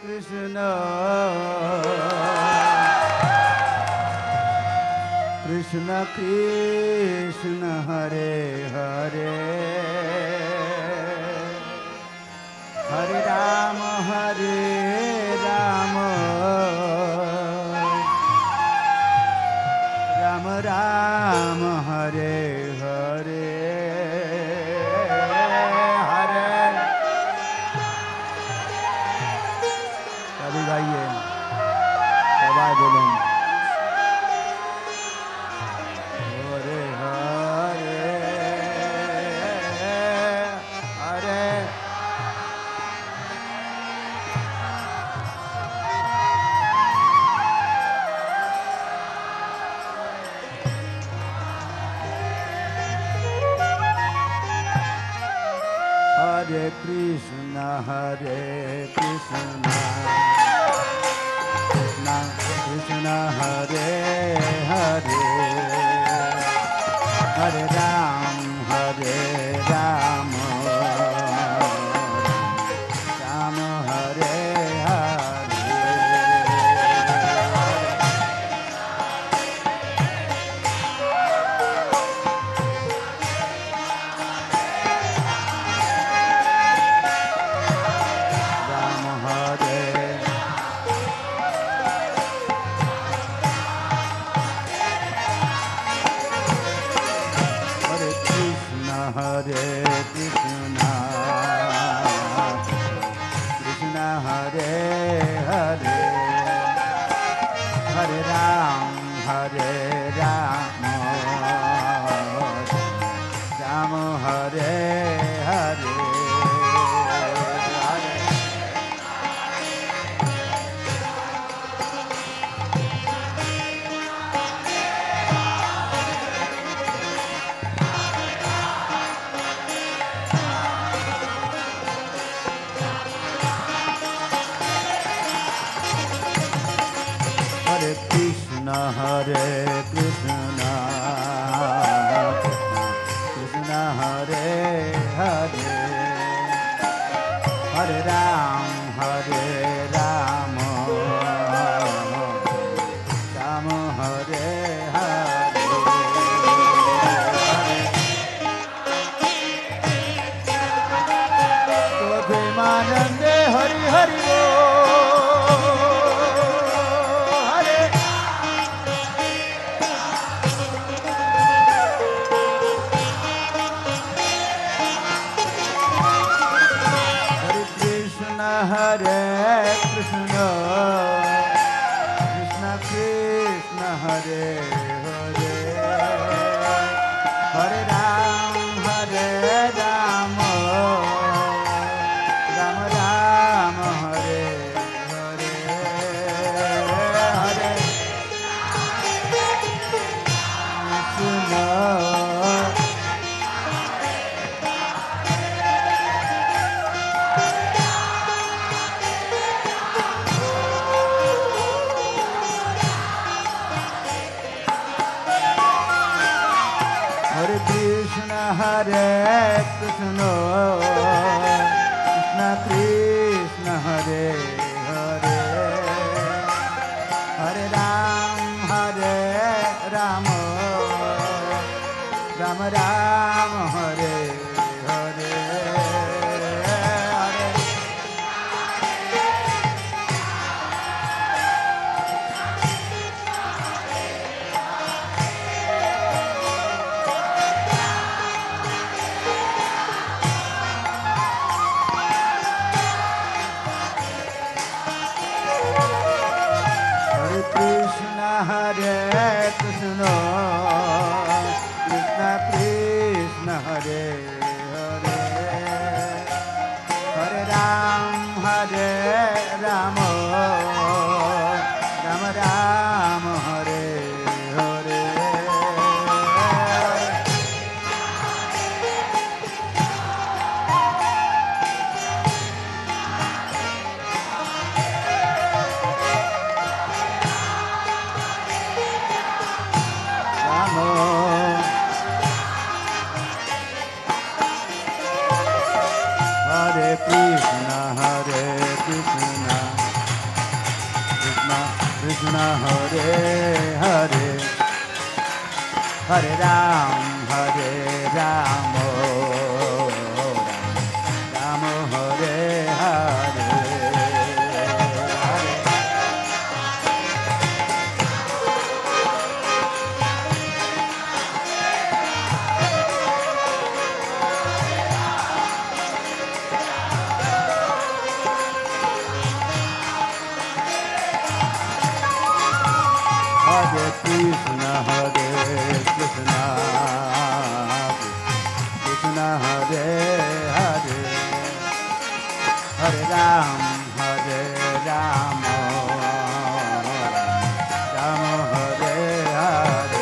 कृष्ण कृष्ण कृष्ण हरे हरे हरे राम राम राम हरे हरे हरे। सभी गाइए, सबाई बोलो। हरे हरे हरे हरे कृष्ण कृष्ण कृष्ण हरे हरे हरे राम राम हरे हरे। राम हरे हरे कृष्ण कृष्ण हरे हरे हरे राम राम हरे हरे। हरे कृष्ण कृष्ण हरे हरे हरे राम राम हरे हरे। तो प्रेमानंदे हरि हरि हरे कृष्ण कृष्ण कृष्ण हरे हरे हरे राम राम राम हरे हरे हरे कृष्ण हरे Krishna Krishna Krishna Hare Hare Hare Ram Ram Ram Hare Hare Hare. Krishna Krishna Krishna Hare Hare Hare Ram Ram Ram Hare Hare. Krishna Hare Hare Hare Ram Ram Hare Hare Hare Krishna Krishna Hare Hare Hare Ram Ram Hare Hare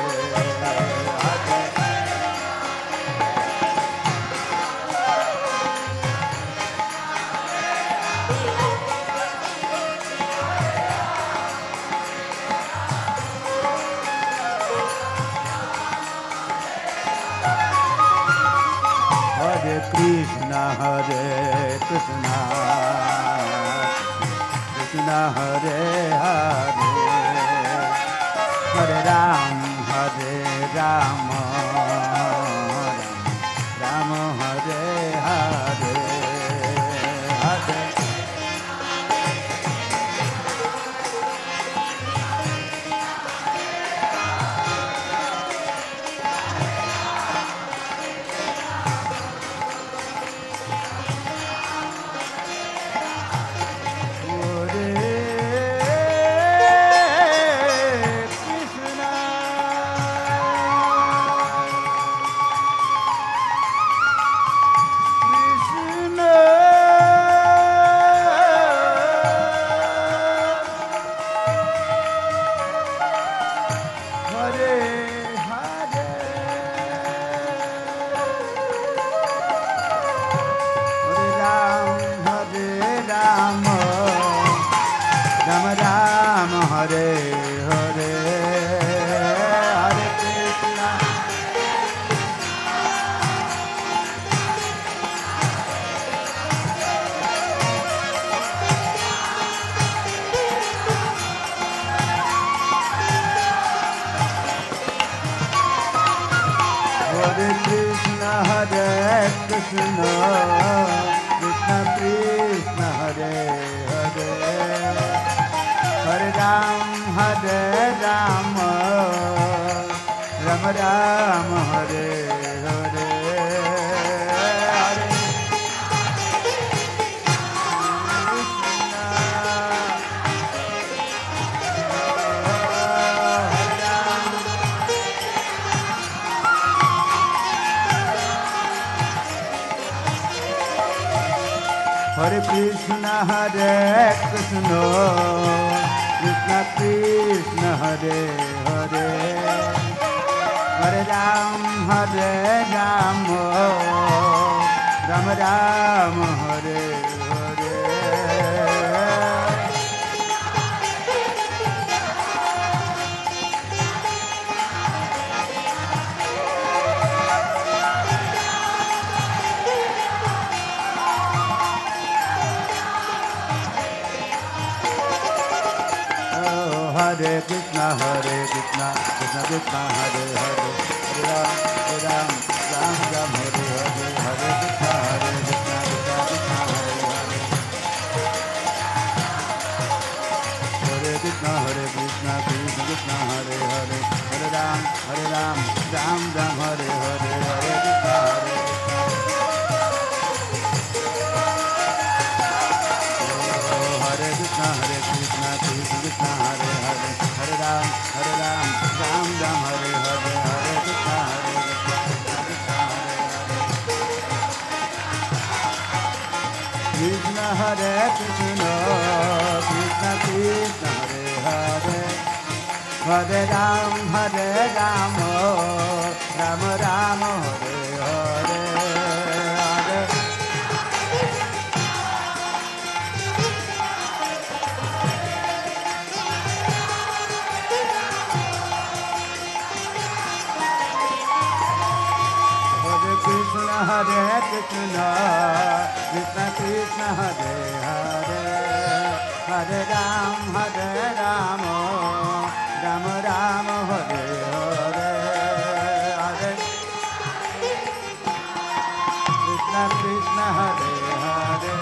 Hare Krishna Krishna Hare Hare Hare Ram Ram Hare Hare Hare Hare Hare Hare Krishna Hare Krishna Krishna Krishna Hare Hare Hare Ram Ram Ram Hare Hare Hare Hare Krishna Krishna Krishna Hare Hare Hare Ram Ram Ram Hare Hare Hare Krishna Krishna Krishna Hare Hare Hare Ram Ram Hare Hare Hare Krishna Krishna Krishna Hare Hare Hare Krishna Krishna Krishna Hare Hare Hare Ram Ram Hare Hare Hare Krishna Hare Krishna Krishna Hare Hare Hare Ram Ram Hare Hare Hare Krishna Krishna Hare Krishna Krishna Krishna Hare Hare Hare Ram Ram Ram Hare Hare Hare Krishna Krishna Krishna Hare Hare Hare Ram, Ram Ram, Hare Hare, Hare Krishna Krishna, Hare Hare.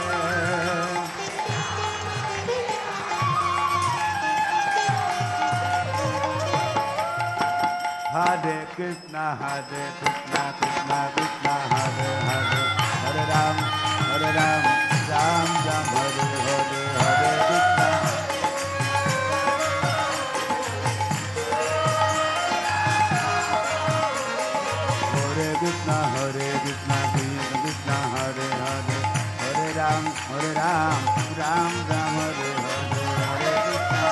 Hare Krishna, Krishna Krishna, Hare Hare, Hare Ram, Ram Ram, Hare Hare, Hare Krishna. Hare Krishna, Krishna Krishna, Hare Hare, Hare Ram, Ram Ram, Hare Hare, Hare Krishna.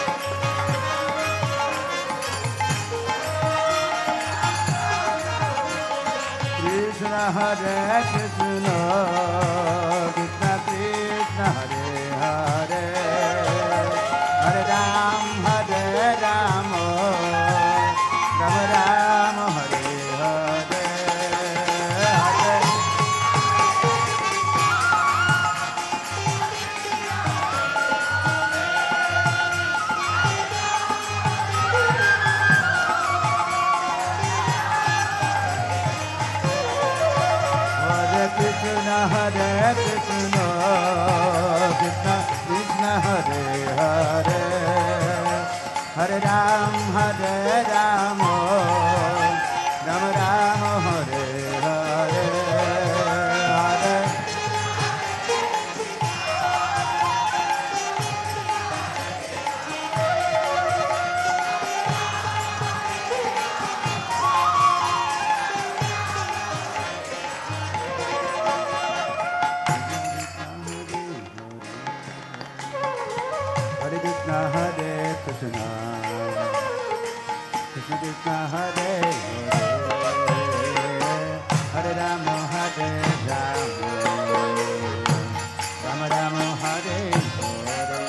Krishna Hare Krishna, Krishna Krishna, Hare Hare, Hare Ram, Ram Ram, Hare Hare, Hare. Krishna Hare Krishna, Krishna Krishna, Hare Hare, Hare Ram, Ram Ram, Hare Hare, Hare. Hare Krishna, Krishna Krishna, Hare Hare, Hare Ram, Ram Ram, Hare Hare.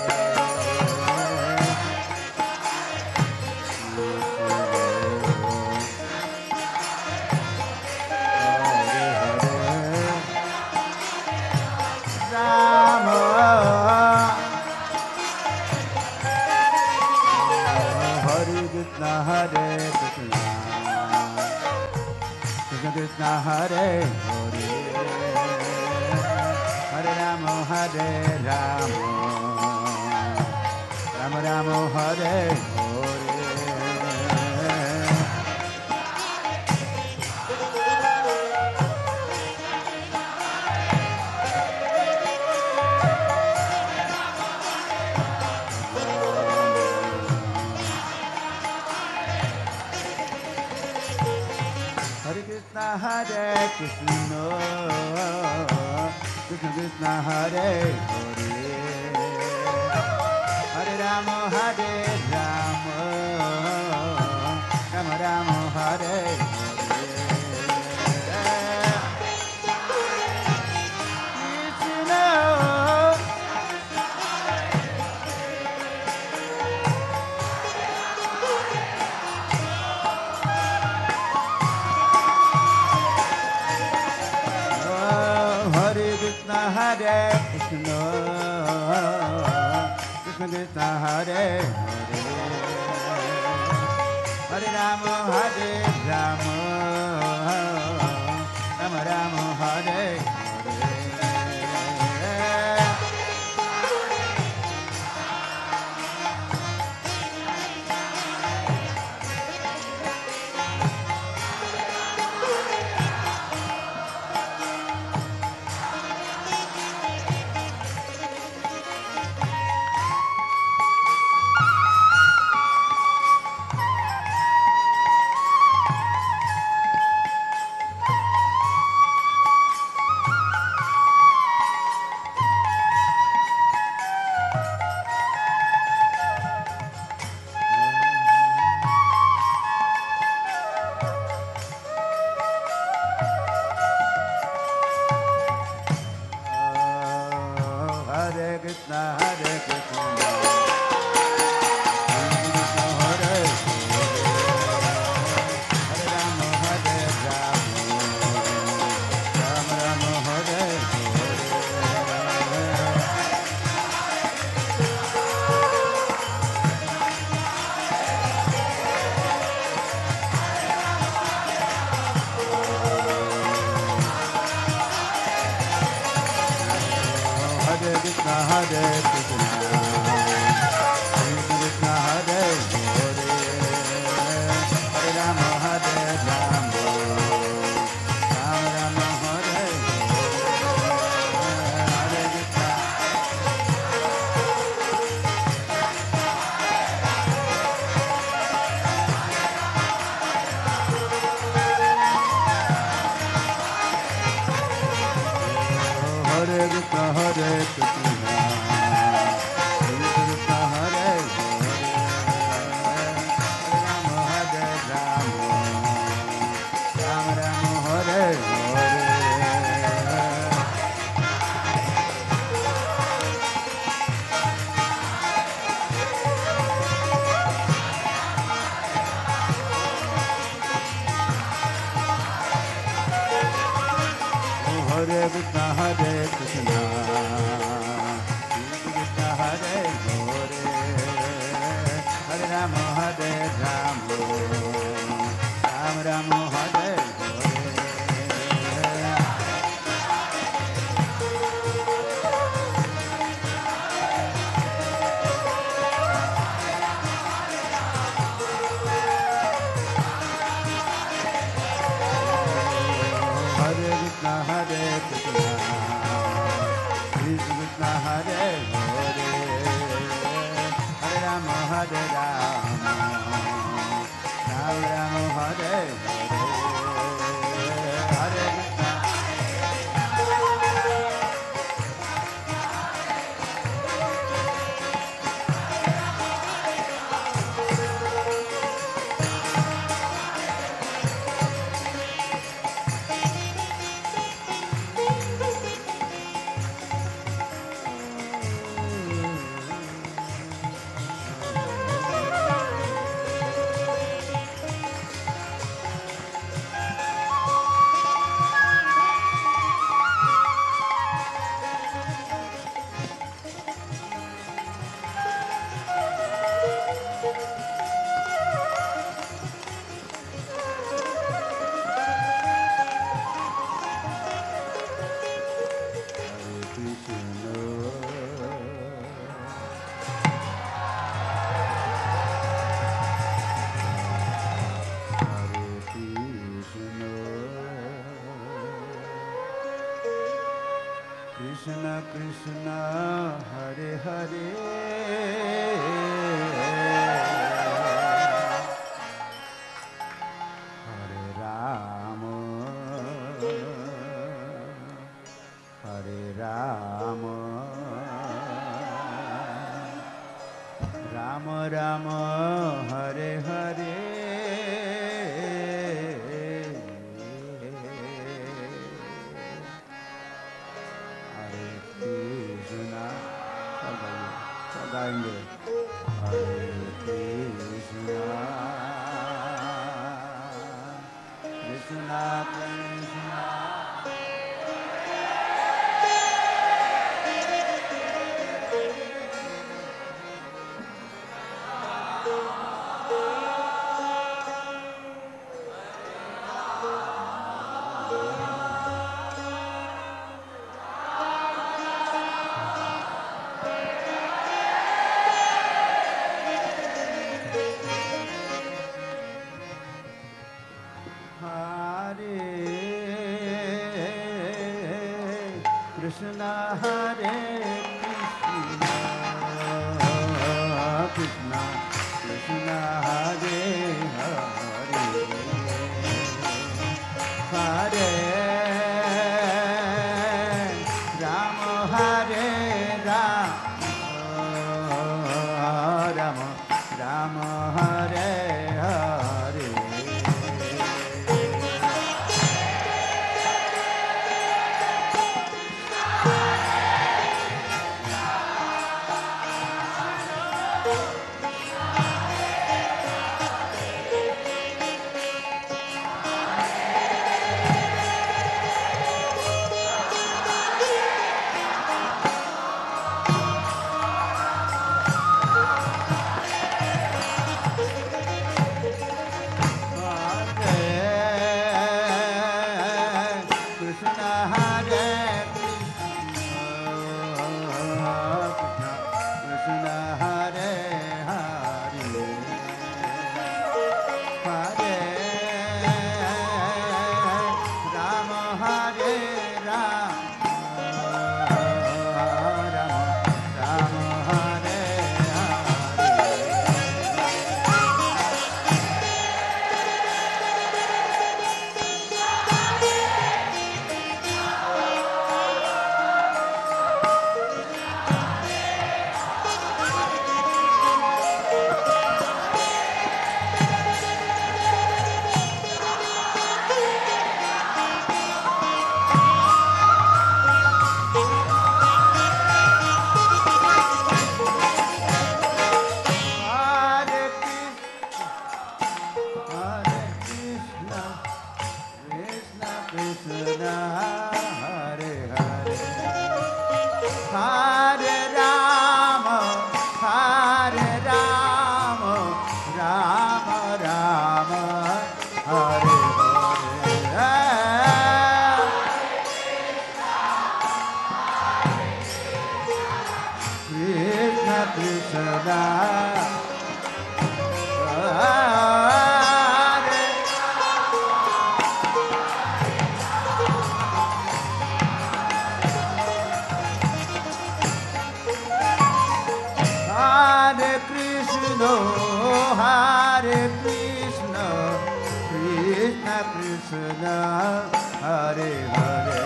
Hare Krishna, Krishna Krishna, Hare Hare, Hare Ram, Ram Ram, Hare Hare. Hare Krishna, Krishna Krishna, Hare Hare, Hare Ram, Ram Ram, Hare Hare. Hare Krishna, Krishna Krishna, Hare Hare, Hare Ram, Ram Ram, Hare Hare. Hare Krishna, Hare Krishna, Krishna Krishna, Hare Hare, Hare Rama, Hare Rama, Rama Rama, Hare Hare, Hare Krishna. Hare Krishna, Hare Krishna, Krishna Krishna, Hare Hare, Hare Rama, Hare Rama, Rama Rama, Hare Hare. Hare Krishna, Hare Krishna, Krishna Krishna, Hare Hare, Hare Rama, Hare Rama, Rama Rama, Hare Hare. Hare Krishna, Hare Krishna, Krishna Krishna, Hare Hare, Hare Rama, Hare Rama, Rama Rama, Hare Hare, Hare Krishna. Krishna Krishna, Hare Hare, Hare Rama, Hare Rama, Rama Rama, Hare Hare, गाएंगे हरे Krishna Krishna Krishna Krishna Hare Krishna, Hare Krishna, Krishna Krishna, Hare Hare,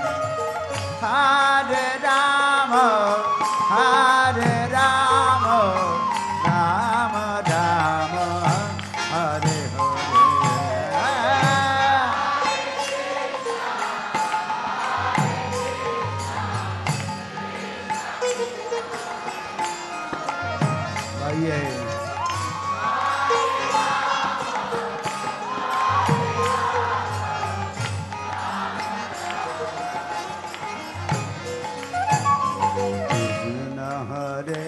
Hare Rama, Hare Rama, Rama Rama, Hare Hare. Yeah. Krishna Hare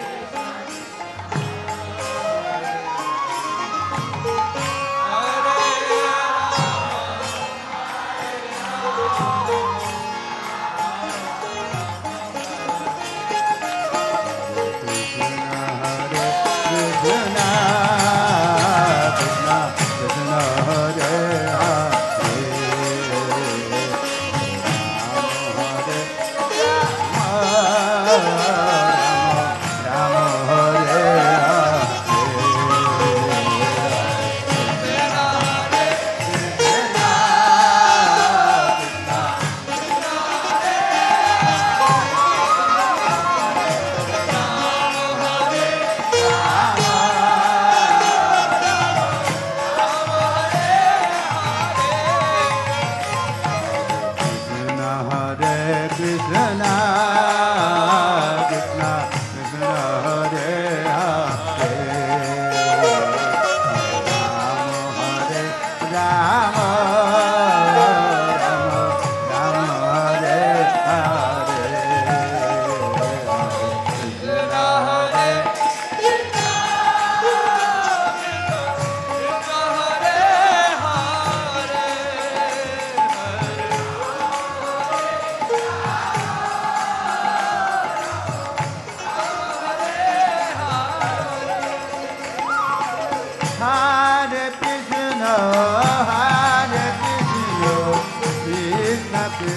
Hare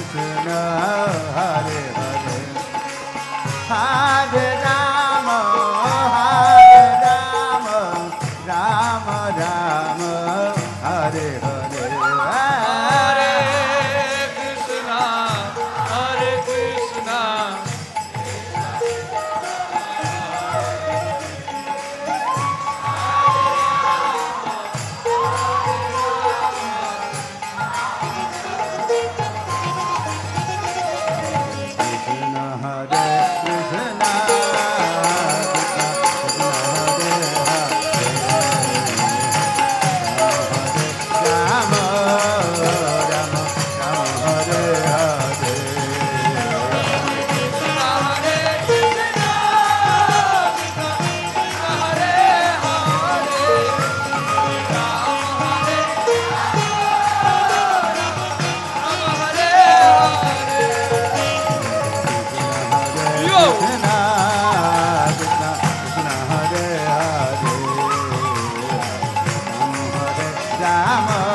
Krishna, Hare Hare, Hare Rama, Rama Rama, Hare Hare, Hare Krishna, Hare Krishna. Krishna Hare Krishna, Rama Rama, Hare Hare. Krishna, Krishna Hare Hare, Ram Hare Rama,